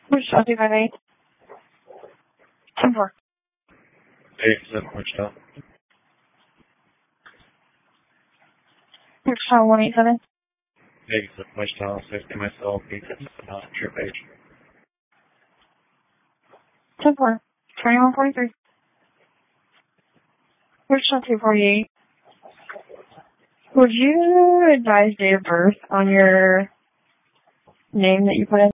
Wichita 258. 10-4. 87 Wichita. Wichita 187. 87 Wichita, safety myself, trip H. 10-4. 2143. Wichita 248. Would you advise date of birth on your name that you put in?